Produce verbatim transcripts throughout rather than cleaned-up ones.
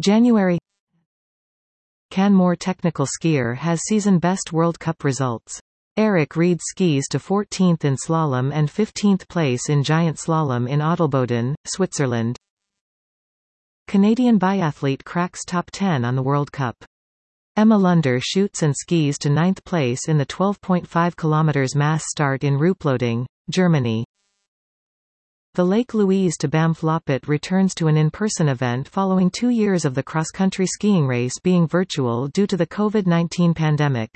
January. Canmore technical skier has season-best World Cup results. Eric Reed skis to fourteenth in slalom and fifteenth place in giant slalom in Adelboden, Switzerland. Canadian biathlete cracks top ten on the World Cup. Emma Lunder shoots and skis to ninth place in the twelve point five kilometers mass start in Ruhpolding, Germany. The Lake Louise to Banff Loppet returns to an in-person event following two years of the cross-country skiing race being virtual due to the COVID nineteen pandemic.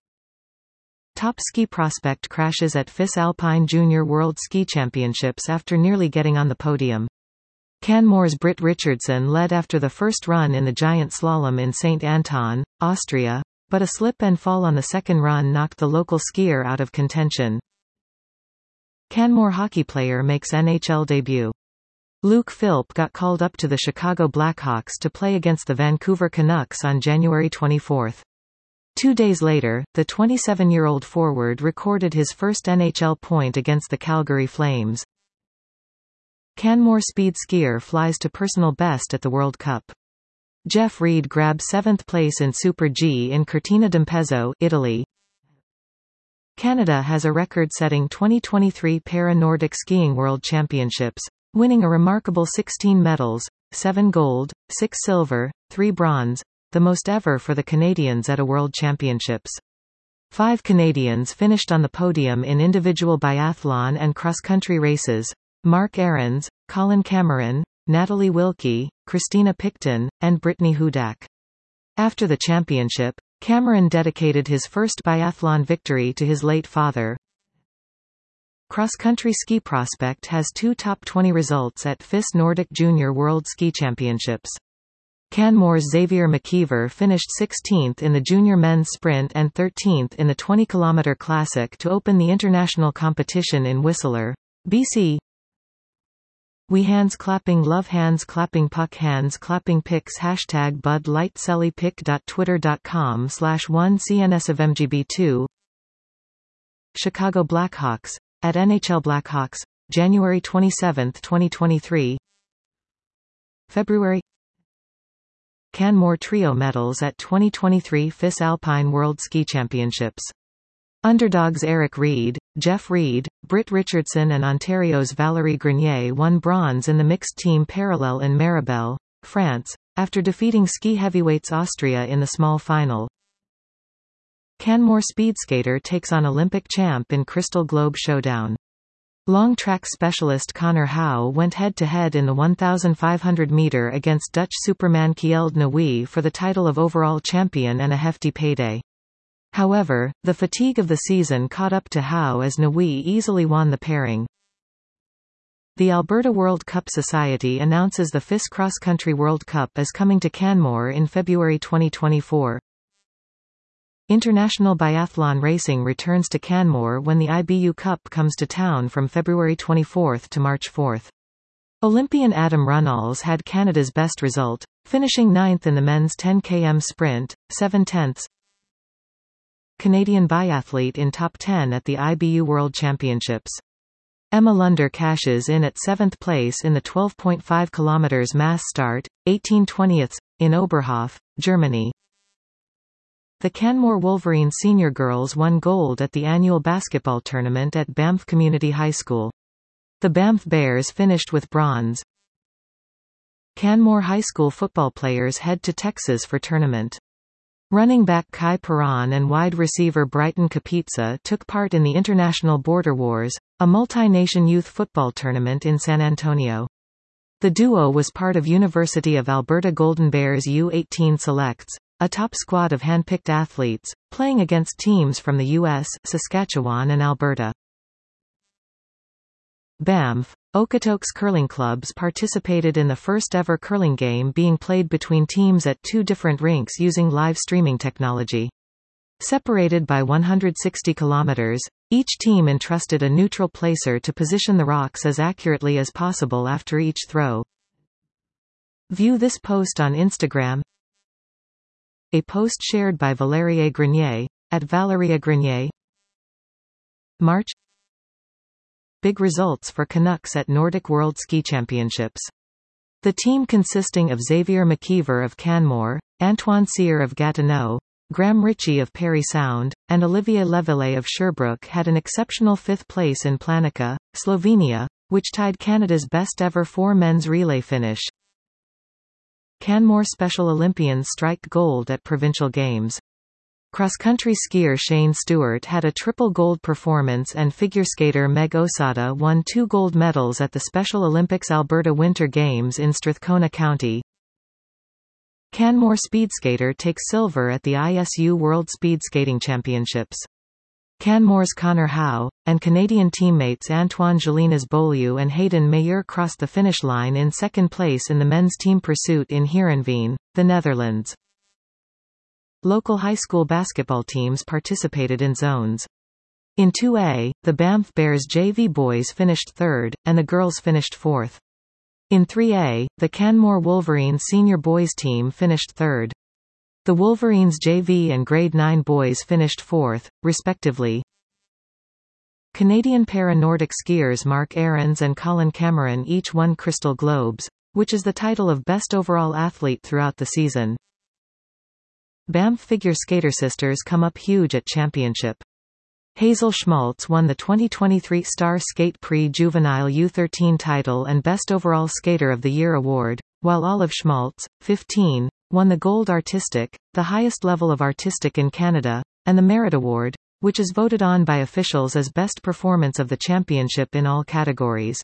Top ski prospect crashes at F I S Alpine Junior World Ski Championships after nearly getting on the podium. Canmore's Britt Richardson led after the first run in the giant slalom in Saint Anton, Austria, but a slip and fall on the second run knocked the local skier out of contention. Canmore hockey player makes N H L debut. Luke Philp got called up to the Chicago Blackhawks to play against the Vancouver Canucks on January twenty-fourth. Two days later, the twenty-seven-year-old forward recorded his first N H L point against the Calgary Flames. Canmore speed skier flies to personal best at the World Cup. Jeff Reed grabs seventh place in Super G in Cortina d'Ampezzo, Italy. Canada has a record-setting twenty twenty-three Para-Nordic Skiing World Championships, winning a remarkable sixteen medals, seven gold, six silver, three bronze, the most ever for the Canadians at a World Championships. Five Canadians finished on the podium in individual biathlon and cross-country races: Mark Ahrens, Colin Cameron, Natalie Wilkie, Christina Picton, and Brittany Hudak. After the championship, Cameron dedicated his first biathlon victory to his late father. Cross-country ski prospect has two top twenty results at F I S Nordic Junior World Ski Championships. Canmore's Xavier McKeever finished sixteenth in the junior men's sprint and thirteenth in the twenty kilometer classic to open the international competition in Whistler, B C. We hands clapping love hands clapping puck hands clapping pics hashtag Bud Light Selly pic dot twitter dot com slash one C N S of M G B two. Chicago Blackhawks at N H L Blackhawks, January twenty-seventh, twenty twenty-three. February. Canmore trio medals at twenty twenty-three F I S Alpine World Ski Championships. Underdogs Eric Reed, Jeff Reed, Britt Richardson and Ontario's Valérie Grenier won bronze in the mixed team parallel in Maribel, France, after defeating ski heavyweights Austria in the small final. Canmore speed skater takes on Olympic champ in Crystal Globe Showdown. Long track specialist Connor Howe went head-to-head in the fifteen hundred meter against Dutch Superman Kjeld Nuit for the title of overall champion and a hefty payday. However, the fatigue of the season caught up to Howe as Nuit easily won the pairing. The Alberta World Cup Society announces the F I S Cross Country World Cup is coming to Canmore in February twenty twenty-four. International biathlon racing returns to Canmore when the I B U Cup comes to town from February twenty-fourth to March fourth. Olympian Adam Runnalls had Canada's best result, finishing ninth in the men's ten kilometer sprint, seven tenths. Canadian biathlete in top ten at the I B U World Championships. Emma Lunder cashes in at seventh place in the twelve point five kilometers mass start, eighteen twentieths, in Oberhof, Germany. The Canmore Wolverines senior girls won gold at the annual basketball tournament at Banff Community High School. The Banff Bears finished with bronze. Canmore High School football players head to Texas for tournament. Running back Kai Perron and wide receiver Brighton Kapitsa took part in the International Border Wars, a multi-nation youth football tournament in San Antonio. The duo was part of University of Alberta Golden Bears U eighteen Selects, a top squad of hand-picked athletes, playing against teams from the U S, Saskatchewan and Alberta. Banff, Okotoks curling clubs participated in the first-ever curling game being played between teams at two different rinks using live streaming technology. Separated by one hundred sixty kilometers, each team entrusted a neutral placer to position the rocks as accurately as possible after each throw. View this post on Instagram. A post shared by Valérie Grenier, at Valeria Grenier. March. Big results for Canucks at Nordic World Ski Championships. The team consisting of Xavier McKeever of Canmore, Antoine Cyr of Gatineau, Graham Ritchie of Parry Sound, and Olivier Leveillé of Sherbrooke had an exceptional fifth place in Planica, Slovenia, which tied Canada's best-ever four men's relay finish. Canmore Special Olympians strike gold at provincial games. Cross-country skier Shane Stewart had a triple gold performance and figure skater Meg Osada won two gold medals at the Special Olympics Alberta Winter Games in Strathcona County. Canmore speedskater takes silver at the I S U World Speed Skating Championships. Canmore's Connor Howe, and Canadian teammates Antoine Gélinas Beaulieu and Hayden Mayer crossed the finish line in second place in the men's team pursuit in Heerenveen, the Netherlands. Local high school basketball teams participated in zones. In two A, the Banff Bears J V boys finished third, and the girls finished fourth. In three A, the Canmore Wolverines senior boys team finished third. The Wolverines J V and Grade nine boys finished fourth, respectively. Canadian para-Nordic skiers Mark Aarons and Colin Cameron each won Crystal Globes, which is the title of best overall athlete throughout the season. Banff figure skater sisters come up huge at championship. Hazel Schmaltz won the twenty twenty-three Star Skate Prix Juvenile U thirteen title and Best Overall Skater of the Year award, while Olive Schmaltz, fifteen, won the Gold Artistic, the highest level of artistic in Canada, and the Merit Award, which is voted on by officials as best performance of the championship in all categories.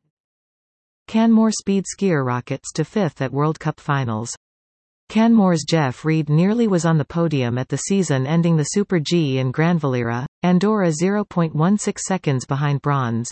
Canmore speed skier rockets to fifth at World Cup finals. Canmore's Jeff Reid nearly was on the podium at the season-ending the Super G in Grandvalira, Andorra zero point one six seconds behind bronze.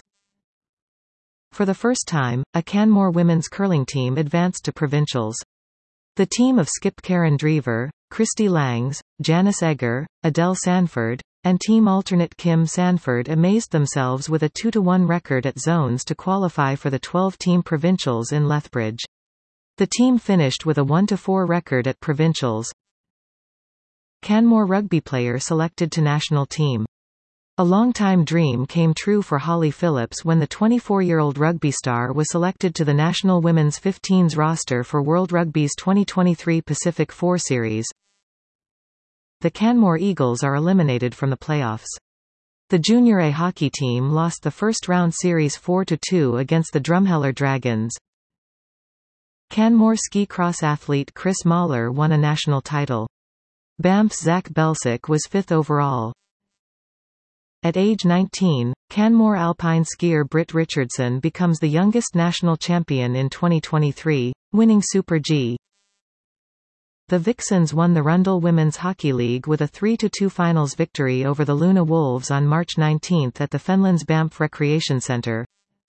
For the first time, a Canmore women's curling team advanced to provincials. The team of skip Karen Drever, Christy Langs, Janice Egger, Adele Sanford, and team alternate Kim Sanford amazed themselves with a two to one record at zones to qualify for the twelve-team provincials in Lethbridge. The team finished with a one to four record at provincials. Canmore rugby player selected to national team. A long-time dream came true for Holly Phillips when the twenty-four-year-old rugby star was selected to the national women's fifteens roster for World Rugby's twenty twenty-three Pacific Four Series. The Canmore Eagles are eliminated from the playoffs. The Junior A hockey team lost the first-round series four to two against the Drumheller Dragons. Canmore ski cross athlete Chris Mahler won a national title. Banff's Zach Belsick was fifth overall. At age nineteen, Canmore alpine skier Britt Richardson becomes the youngest national champion in twenty twenty-three, winning Super G. The Vixens won the Rundle Women's Hockey League with a three to two finals victory over the Luna Wolves on March nineteenth at the Fenlands Banff Recreation Centre.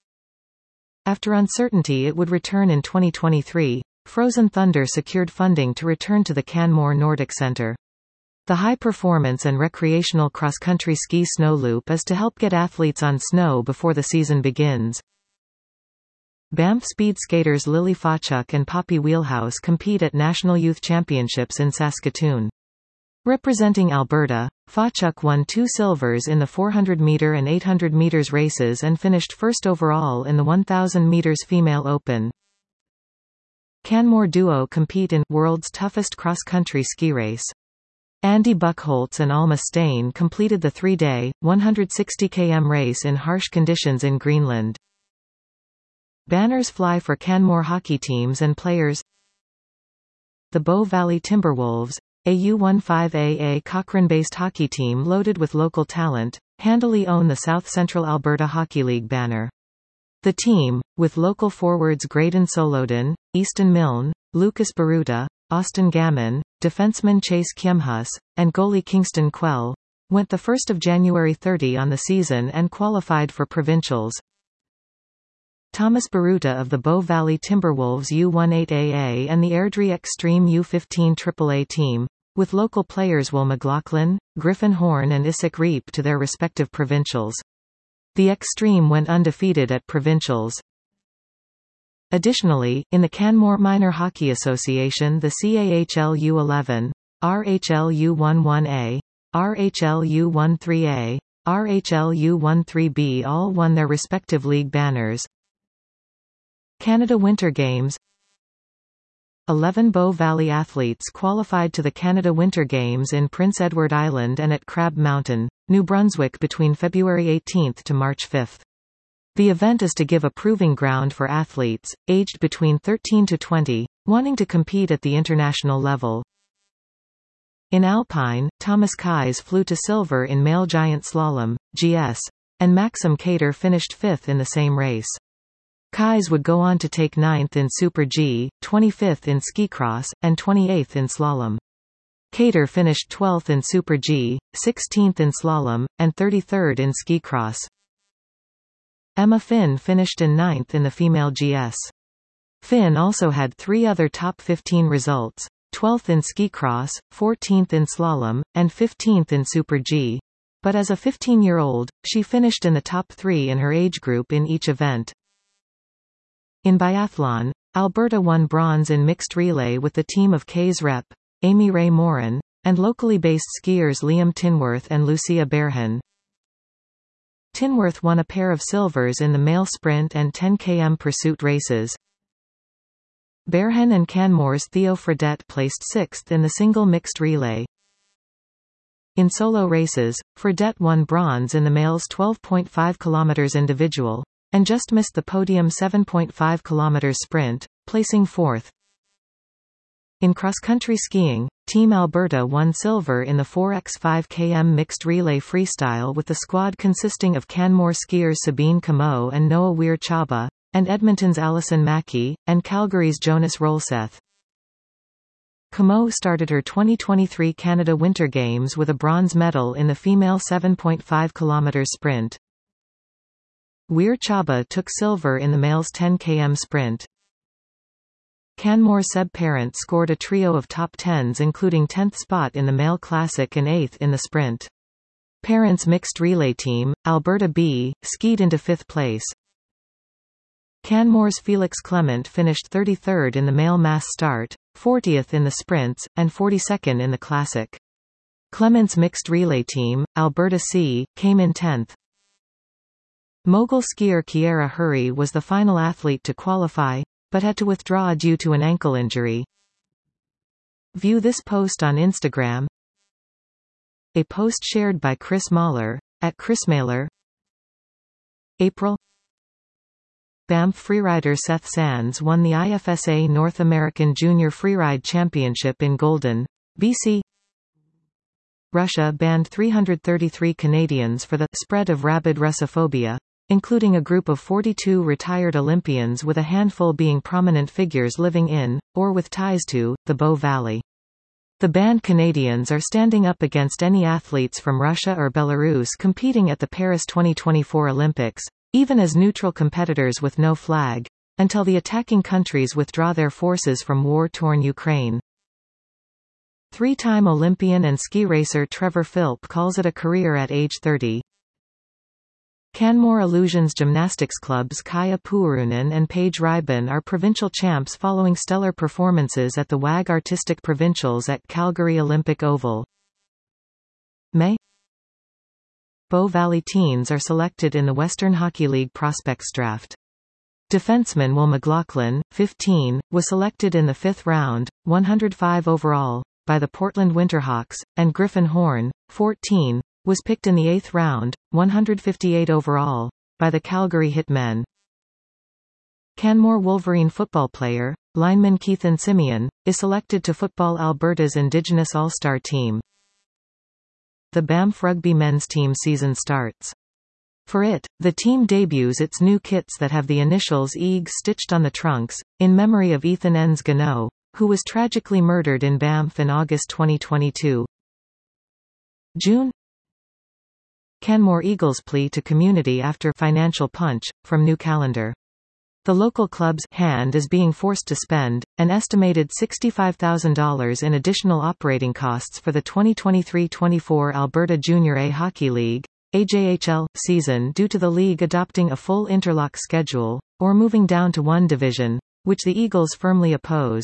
After uncertainty it would return in twenty twenty-three, Frozen Thunder secured funding to return to the Canmore Nordic Centre. The high-performance and recreational cross-country ski snow loop is to help get athletes on snow before the season begins. Banff speed skaters Lily Fawchuk and Poppy Wheelhouse compete at National Youth Championships in Saskatoon. Representing Alberta, Fawchuk won two silvers in the four hundred meter and eight hundred meters races and finished first overall in the one thousand meters female open. Canmore duo compete in World's Toughest Cross-Country Ski Race. Andy Buckholtz and Alma Steyn completed the three-day, one hundred sixty kilometer race in harsh conditions in Greenland. Banners fly for Canmore hockey teams and players. The Bow Valley Timberwolves, a U fifteen A A Cochrane-based hockey team loaded with local talent, handily own the South Central Alberta Hockey League banner. The team, with local forwards Graydon Solodin, Easton Milne, Lucas Baruta, Austin Gammon, defenseman Chase Kiemhus, and goalie Kingston Quell, went the first of January thirtieth on the season and qualified for provincials. Thomas Baruta of the Bow Valley Timberwolves U eighteen A A and the Airdrie Extreme U fifteen triple A team, with local players Will McLaughlin, Griffin Horn and Isaac Reap to their respective provincials. The Extreme went undefeated at provincials. Additionally, in the Canmore Minor Hockey Association the C A H L U eleven, R H L U eleven A, R H L U thirteen A, R H L U thirteen B all won their respective league banners. Canada Winter Games. eleven Bow Valley athletes qualified to the Canada Winter Games in Prince Edward Island and at Crab Mountain, New Brunswick between February eighteenth to March fifth. The event is to give a proving ground for athletes, aged between thirteen to twenty, wanting to compete at the international level. In Alpine, Thomas Kais flew to silver in male giant slalom, G S, and Maxim Cater finished fifth in the same race. Kais would go on to take ninth in Super G, twenty-fifth in ski cross, and twenty-eighth in slalom. Cater finished twelfth in Super G, sixteenth in slalom, and thirty-third in ski cross. Emma Finn finished in ninth in the female G S. Finn also had three other top fifteen results, twelfth in ski cross, fourteenth in slalom, and fifteenth in Super G. But as a fifteen-year-old, she finished in the top three in her age group in each event. In biathlon, Alberta won bronze in mixed relay with the team of Kay's rep, Amy Ray Morin, and locally based skiers Liam Tinworth and Lucia Bearhan. Tinworth won a pair of silvers in the male sprint and ten kilometer pursuit races. Bearhan and Canmore's Theo Fredette placed sixth in the single mixed relay. In solo races, Fredette won bronze in the male's twelve point five kilometers individual, and just missed the podium seven point five kilometers sprint, placing fourth. In cross-country skiing, Team Alberta won silver in the four by five kilometer mixed relay freestyle with the squad consisting of Canmore skiers Sabine Comeau and Noah Weir-Chaba, and Edmonton's Alison Mackey, and Calgary's Jonas Rolseth. Comeau started her twenty twenty-three Canada Winter Games with a bronze medal in the female seven point five kilometers sprint. Weir-Chaba took silver in the male's ten kilometer sprint. Canmore Seb Parent scored a trio of top tens including tenth spot in the male classic and eighth in the sprint. Parent's mixed relay team, Alberta B, skied into fifth place. Canmore's Felix Clement finished thirty-third in the male mass start, fortieth in the sprints, and forty-second in the classic. Clement's mixed relay team, Alberta C, came in tenth. Mogul skier Kiera Hurry was the final athlete to qualify, but had to withdraw due to an ankle injury. View this post on Instagram. A post shared by Chris Mahler, at Chris Mahler. April. Banff freerider Seth Sands won the I F S A North American Junior Freeride Championship in Golden, B C. Russia banned three hundred thirty-three Canadians for the spread of rabid Russophobia, including a group of forty-two retired Olympians with a handful being prominent figures living in, or with ties to, the Bow Valley. The banned Canadians are standing up against any athletes from Russia or Belarus competing at the Paris twenty twenty-four Olympics, even as neutral competitors with no flag, until the attacking countries withdraw their forces from war-torn Ukraine. Three-time Olympian and ski racer Trevor Philp calls it a career at age thirty. Canmore Illusions Gymnastics Club's Kaya Puurunen and Paige Ryban are provincial champs following stellar performances at the W A G Artistic Provincials at Calgary Olympic Oval. May. Bow Valley teens are selected in the Western Hockey League prospects draft. Defenseman Will McLaughlin, fifteen, was selected in the fifth round, one hundred five overall, by the Portland Winterhawks, and Griffin Horn, fourteen, was picked in the eighth round, one hundred fifty-eight overall, by the Calgary Hitmen. Canmore Wolverine football player, lineman Keithan Simeon, is selected to Football Alberta's Indigenous All-Star team. The Banff Rugby men's team season starts. For it, the team debuts its new kits that have the initials E A G stitched on the trunks, in memory of Ethan Enns Gano, who was tragically murdered in Banff in August twenty twenty-two. June. Canmore Eagles plea to community after financial punch, from new calendar. The local club's hand is being forced to spend an estimated sixty-five thousand dollars in additional operating costs for the twenty twenty-three twenty-four Alberta Junior A Hockey League A J H L season due to the league adopting a full interlock schedule, or moving down to one division, which the Eagles firmly oppose.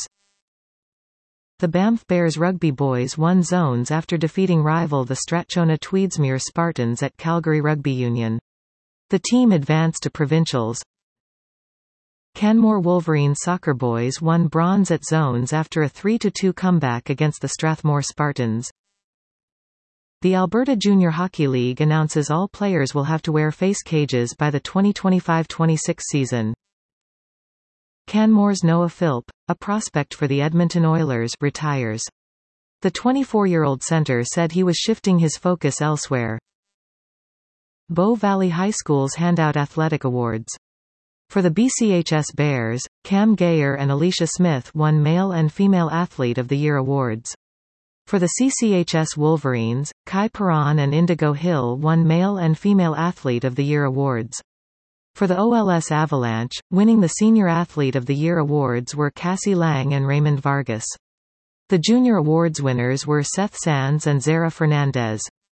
The Banff Bears rugby boys won zones after defeating rival the Strathcona Tweedsmuir Spartans at Calgary Rugby Union. The team advanced to provincials. Canmore Wolverines soccer boys won bronze at zones after a three to two comeback against the Strathmore Spartans. The Alberta Junior Hockey League announces all players will have to wear face cages by the twenty twenty-five twenty-six season. Canmore's Noah Philp, a prospect for the Edmonton Oilers, retires. The twenty-four-year-old center said he was shifting his focus elsewhere. Bow Valley High Schools hand out athletic awards. For the B C H S Bears, Cam Gayer and Alicia Smith won Male and Female Athlete of the Year awards. For the C C H S Wolverines, Kai Perron and Indigo Hill won Male and Female Athlete of the Year awards. For the O L S Avalanche, winning the Senior Athlete of the Year awards were Cassie Lang and Raymond Vargas. The Junior Awards winners were Seth Sands and Zara Fernandez.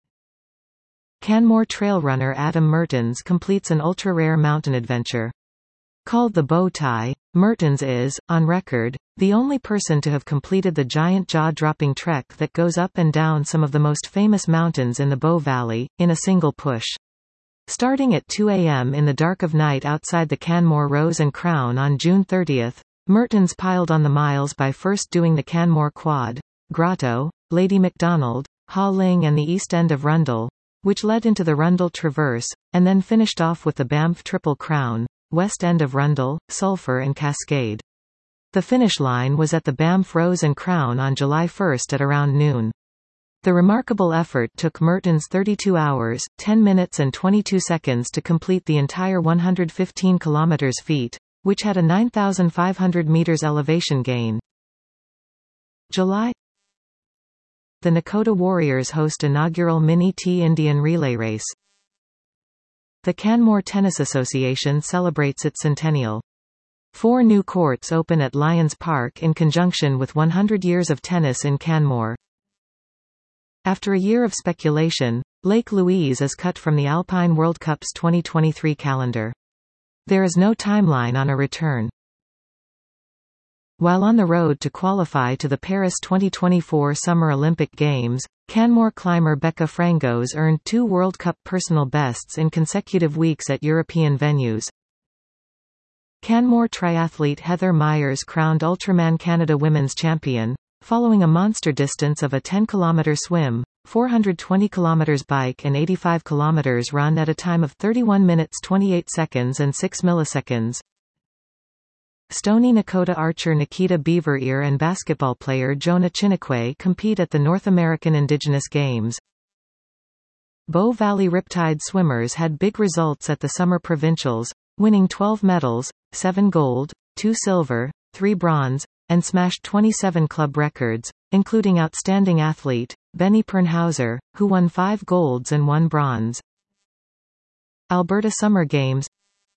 Canmore trail runner Adam Mertens completes an ultra-rare mountain adventure. Called the Bow Tie, Mertens is, on record, the only person to have completed the giant jaw-dropping trek that goes up and down some of the most famous mountains in the Bow Valley, in a single push. Starting at two a m in the dark of night outside the Canmore Rose and Crown on June thirtieth, Mertens piled on the miles by first doing the Canmore Quad, Grotto, Lady MacDonald, Ha Ling and the east end of Rundle, which led into the Rundle Traverse, and then finished off with the Banff Triple Crown, west end of Rundle, Sulphur and Cascade. The finish line was at the Banff Rose and Crown on July first at around noon. The remarkable effort took Mertens thirty-two hours, ten minutes and twenty-two seconds to complete the entire one hundred fifteen kilometers feet, which had a nine thousand five hundred meters elevation gain. July. The Nakota Warriors host inaugural Mini-T Indian Relay Race. The Canmore Tennis Association celebrates its centennial. Four new courts open at Lions Park in conjunction with one hundred years of tennis in Canmore. After a year of speculation, Lake Louise is cut from the Alpine World Cup's twenty twenty-three calendar. There is no timeline on a return. While on the road to qualify to the Paris twenty twenty-four Summer Olympic Games, Canmore climber Becca Frangos earned two World Cup personal bests in consecutive weeks at European venues. Canmore triathlete Heather Myers crowned Ultraman Canada Women's Champion, following a monster distance of a ten kilometer swim, four hundred twenty kilometers bike and eighty-five kilometers run at a time of thirty-one minutes twenty-eight seconds and six milliseconds. Stony Nakota archer Nikita Beaverear and basketball player Jonah Chinakwe compete at the North American Indigenous Games. Bow Valley Riptide swimmers had big results at the Summer Provincials, winning twelve medals, seven gold, two silver, three bronze, and smashed twenty-seven club records, including outstanding athlete, Benny Pernhauser, who won five golds and one bronze. Alberta Summer Games.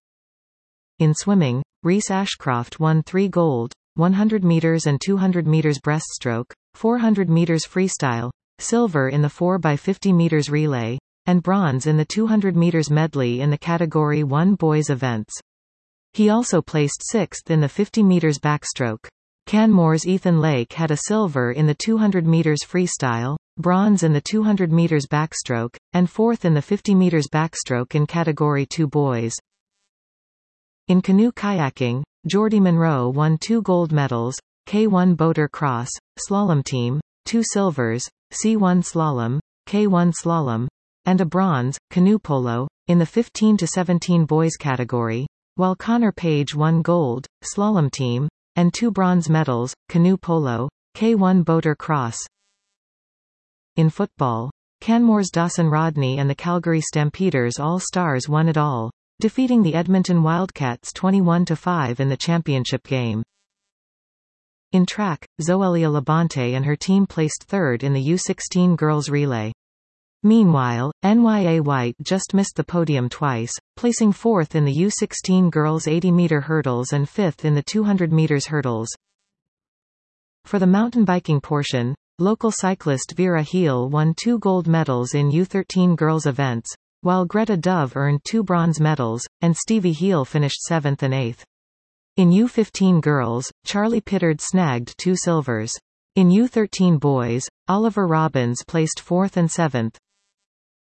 In swimming, Reese Ashcroft won three gold, one hundred meters and two hundred meters breaststroke, four hundred meters freestyle, silver in the four by fifty meters relay, and bronze in the two hundred meters medley in the Category one boys events. He also placed sixth in the fifty meters backstroke. Canmore's Ethan Lake had a silver in the two hundred meters freestyle, bronze in the two hundred meters backstroke, and fourth in the fifty meters backstroke in Category two boys. In canoe kayaking, Geordie Monroe won two gold medals, K one Boater Cross, Slalom Team, two silvers, C one Slalom, K one Slalom, and a bronze, Canoe Polo, in the fifteen to seventeen boys category, while Connor Page won gold, Slalom Team, and two bronze medals, Canoe Polo, K one Boater Cross. In football, Canmore's Dawson Rodney and the Calgary Stampeders All-Stars won it all, defeating the Edmonton Wildcats twenty-one to five in the championship game. In track, Zoelia Labonte and her team placed third in the U sixteen girls relay. Meanwhile, N Y A White just missed the podium twice, placing fourth in the U sixteen girls eighty meter hurdles and fifth in the two hundred meters hurdles. For the mountain biking portion, local cyclist Vera Heel won two gold medals in U thirteen girls events, while Greta Dove earned two bronze medals, and Stevie Heel finished seventh and eighth. In U fifteen girls, Charlie Pittard snagged two silvers. In U thirteen boys, Oliver Robbins placed fourth and seventh.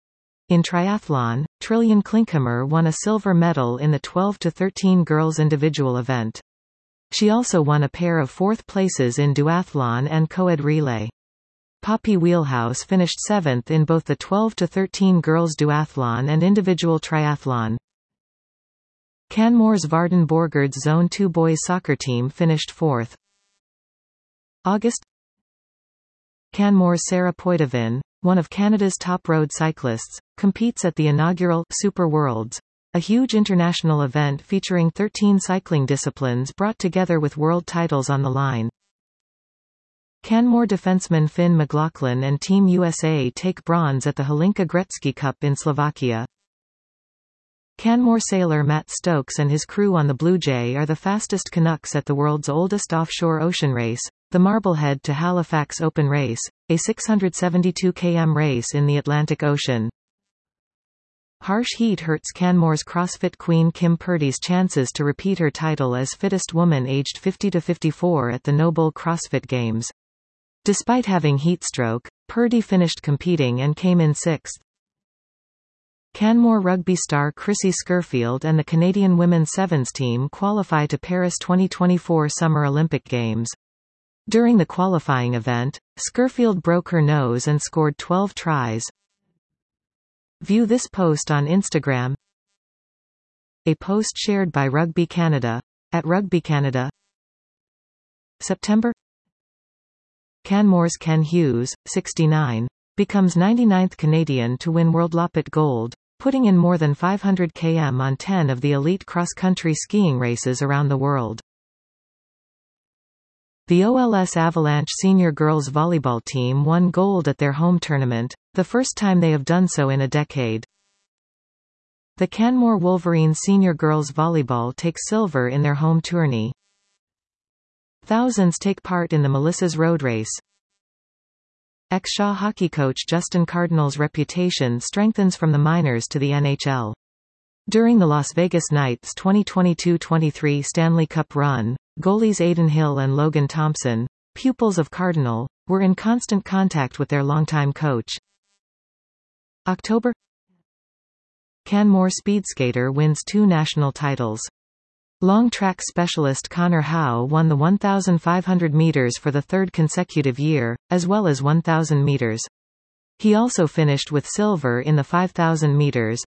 In triathlon, Trillian Klinkhammer won a silver medal in the twelve to thirteen girls individual event. She also won a pair of fourth places in duathlon and co-ed relay. Poppy Wheelhouse finished seventh in both the twelve to thirteen girls duathlon and individual triathlon. Canmore's Varden Borgard's Zone two boys soccer team finished fourth. August. Canmore's Sarah Poitevin, one of Canada's top road cyclists, competes at the inaugural Super Worlds, a huge international event featuring thirteen cycling disciplines brought together with world titles on the line. Canmore defenceman Finn McLaughlin and Team U S A take bronze at the Hlinka Gretzky Cup in Slovakia. Canmore sailor Matt Stokes and his crew on the Blue Jay are the fastest Canucks at the world's oldest offshore ocean race, the Marblehead to Halifax Open Race, a six hundred seventy-two kilometer race in the Atlantic Ocean. Harsh heat hurts Canmore's CrossFit queen Kim Purdy's chances to repeat her title as fittest woman aged fifty to fifty-four at the Noble CrossFit Games. Despite having heat stroke, Purdy finished competing and came in sixth. Canmore rugby star Chrissy Scurfield and the Canadian women's sevens team qualify to Paris twenty twenty-four Summer Olympic Games. During the qualifying event, Scurfield broke her nose and scored twelve tries. View this post on Instagram. A post shared by Rugby Canada, at Rugby Canada. September. Canmore's Ken Hughes, sixty-nine, becomes ninety-ninth Canadian to win World Loppet Gold, putting in more than five hundred kilometers on ten of the elite cross-country skiing races around the world. The O L S Avalanche senior girls volleyball team won gold at their home tournament, the first time they have done so in a decade. The Canmore Wolverines senior girls volleyball take silver in their home tourney. Thousands take part in the Melissa's Road Race. Ex-Shaw hockey coach Justin Cardinal's reputation strengthens from the minors to the N H L. During the Las Vegas Knights twenty twenty-two twenty-three Stanley Cup run, goalies Aidan Hill and Logan Thompson, pupils of Cardinal, were in constant contact with their longtime coach. October. Canmore speedskater wins two national titles. Long track specialist Connor Howe won the one thousand five hundred meters for the third consecutive year, as well as one thousand meters. He also finished with silver in the five thousand meters.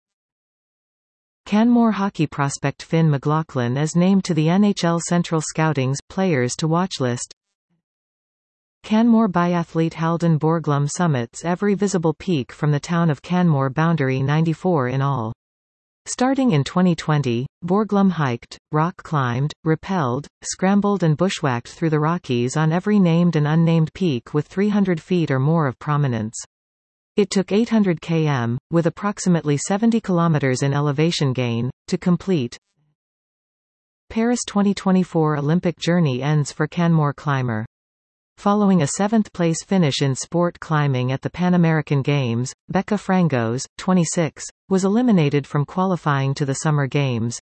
Canmore hockey prospect Finn McLaughlin is named to the N H L Central Scouting's Players to Watch list. Canmore biathlete Halden Borglum summits every visible peak from the town of Canmore boundary ninety-four in all. Starting in twenty twenty, Borglum hiked, rock climbed, rappelled, scrambled and bushwhacked through the Rockies on every named and unnamed peak with three hundred feet or more of prominence. It took eight hundred kilometers, with approximately seventy kilometers in elevation gain, to complete. Paris twenty twenty-four Olympic journey ends for Canmore climber. Following a seventh-place finish in sport climbing at the Pan American Games, Becca Frangos, twenty-six, was eliminated from qualifying to the Summer Games.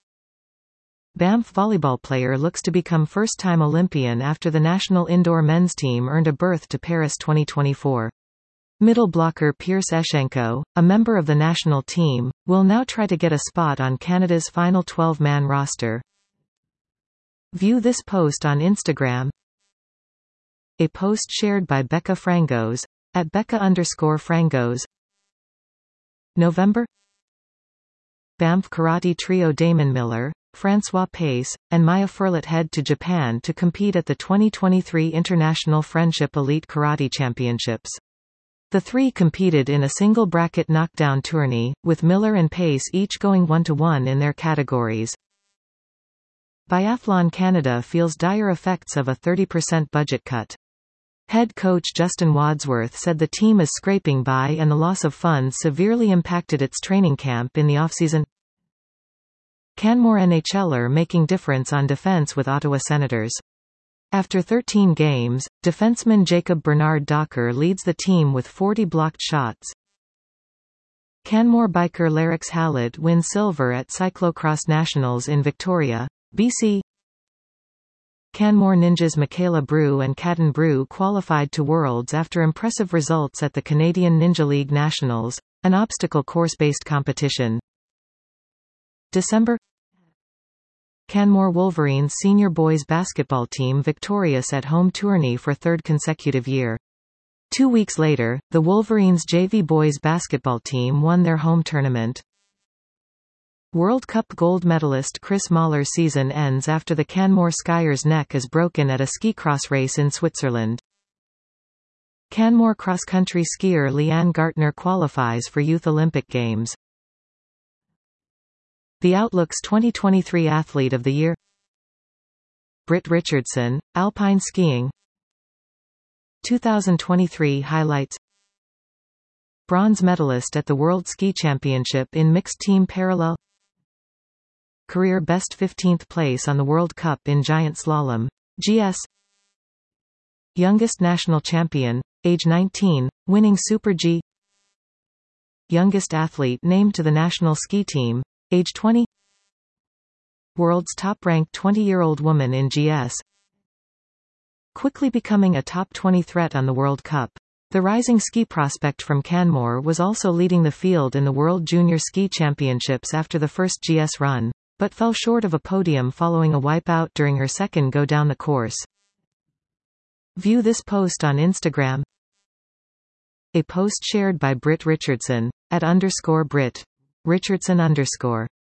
Banff volleyball player looks to become first-time Olympian after the national indoor men's team earned a berth to Paris twenty twenty-four. Middle blocker Pierce Eshenko, a member of the national team, will now try to get a spot on Canada's final twelve-man roster. View this post on Instagram. A post shared by Becca Frangos, at Becca underscore Frangos. November. Banff karate trio Damon Miller, Francois Pace, and Maya Furlet head to Japan to compete at the twenty twenty-three International Friendship Elite Karate Championships. The three competed in a single bracket knockdown tourney, with Miller and Pace each going one to one in their categories. Biathlon Canada feels dire effects of a thirty percent budget cut. Head coach Justin Wadsworth said the team is scraping by and the loss of funds severely impacted its training camp in the offseason. Canmore NHLer making difference on defense with Ottawa Senators. After thirteen games, defenseman Jacob Bernard Docker leads the team with forty blocked shots. Canmore biker Larix Hallett wins silver at Cyclocross Nationals in Victoria, B C. Canmore Ninjas Michaela Brew and Caden Brew qualified to Worlds after impressive results at the Canadian Ninja League Nationals, An obstacle course-based competition. December. Canmore Wolverines senior boys basketball team victorious at home tourney for third consecutive year. Two weeks later, the Wolverines J V boys basketball team won their home tournament. World Cup gold medalist Chris Mahler's season ends after the Canmore skiers' neck is broken at a ski cross race in Switzerland. Canmore cross-country skier Leanne Gartner qualifies for Youth Olympic Games. The Outlook's twenty twenty-three Athlete of the Year. Britt Richardson, Alpine Skiing. two thousand twenty-three highlights. Bronze medalist at the World Ski Championship in Mixed Team Parallel. Career best fifteenth place on the World Cup in Giant Slalom. G S. Youngest national champion, age nineteen, winning Super G. Youngest athlete named to the national ski team, age twenty. World's top-ranked twenty-year-old woman in G S. Quickly becoming a top twenty threat on the World Cup. The rising ski prospect from Canmore was also leading the field in the World Junior Ski Championships after the first G S run, but fell short of a podium following a wipeout during her second go down the course. View this post on Instagram. A post shared by Britt Richardson, at underscore Britt Richardson underscore.